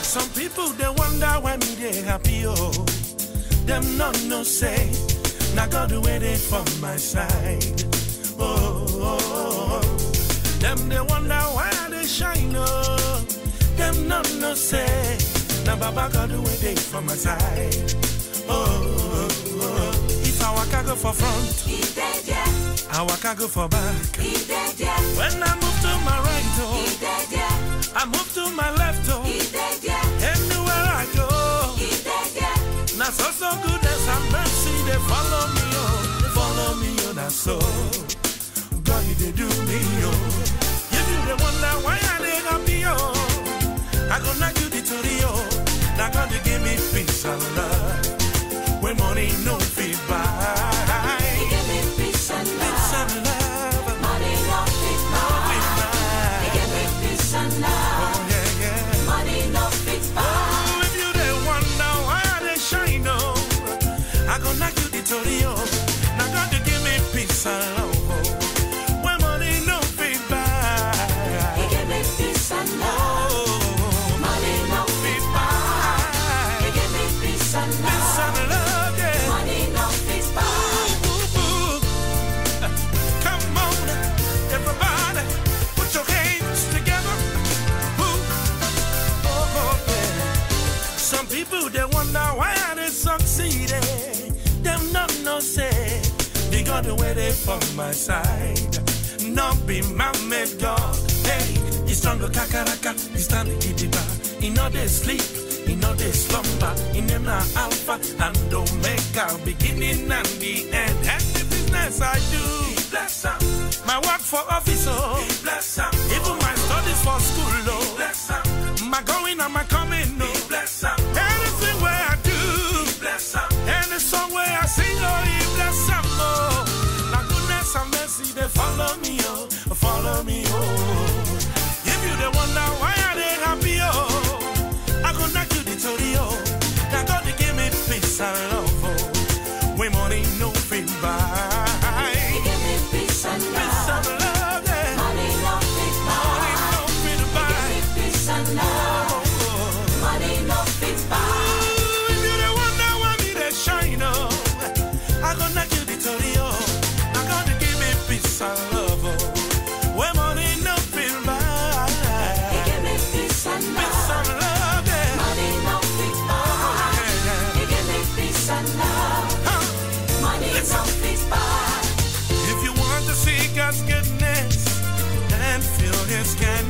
Some people they wonder why me they happy oh. Them not no say, now God waiting for my side. Oh, oh, oh. Them they wonder why they shine oh. Them not no say, now Baba God waiting for my side. Oh, oh, oh. If I waka go for front, He dead, yeah. I waka go for back. He dead, yeah. When I move to my right oh, He dead, yeah. I move to my left oh. He dead, yeah. Anywhere I go, He dead, yeah. now so goodness and mercy they follow me oh, now so God you they do me oh. You do they wonder why I they happy oh. I go knock you the story oh. Now God you give me peace and love. When money no fit buy. He give me peace and love. Peace and love. Money no fit buy. He give me peace and love. Oh yeah yeah. Money no fit buy. Oh, if you they wonder why I they shine oh. I go knock you the story oh. Now God you give me peace and love oh. When money no fit buy. He give me peace and love. Oh, Money no fit buy. He give me peace and peace love. and love yeah. Money no fit buy. Ooh, ooh. Come on, everybody, put your hands together. Ooh. Oh, oh, yeah. Some people they wonder why I didn't succeed. Them not no say they got the way they from my side. Not be man-made God. Hey, he's strong kakaraka, he's standing gidiba. He know they sleep, he know they slumber. In them na alpha and omega, beginning and the end. And the business I do, he bless him. My work for office, oh, he bless him. Even my studies for school, oh, he bless him. My going and my coming, oh, he bless him. Anything where I do, he bless him. Any song where I sing, oh, he bless him, oh. Now goodness and mercy, they follow me, oh, follow me, oh. If you they wonder why are they happy, oh, I go knock you the story, oh. Now God they give me peace and love, oh. When money no fit buy. He give me peace and Peace love. and love, yeah. Money no fit Money buy. no fit He buy. give me peace and Oh, love. oh, oh. Money no fit buy. If you the wonder why me they shine, oh, I go knock you the story, oh. Now God they give me peace and love, oh. When money no fit buy. He give me peace and Peace love. and love, yeah. Money no fit Oh, buy. yeah, yeah. He give me peace and love. Huh. Money no fit buy. If you want to see God's goodness and feel His kindness.